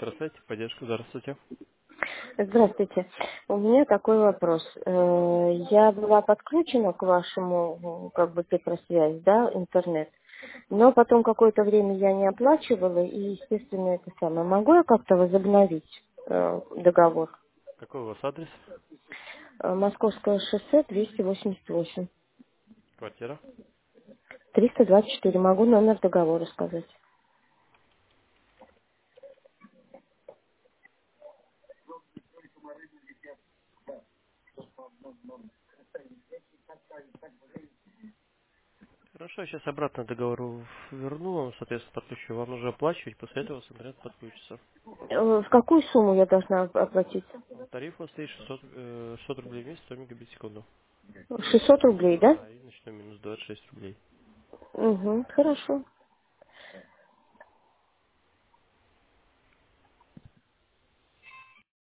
Электросеть, поддержка, здравствуйте. Здравствуйте. У меня такой вопрос. Я была подключена к вашему, как бы, Петросвязь, да, интернет. Но потом какое-то время я не оплачивала, и, естественно, это самое. Могу я как-то возобновить договор? Какой у вас адрес? Московское шоссе 288. Квартира? 324. Могу номер договора сказать. Хорошо, я сейчас обратно договор верну вам, соответственно, подключу. Вам нужно оплачивать, после этого с интернет подключится. В какую сумму я должна оплатить? Тариф у вас стоит 600 рублей в месяц, 100 мегабит в секунду. 600 рублей, да? Да, и ночной минус 26 рублей. Угу, хорошо.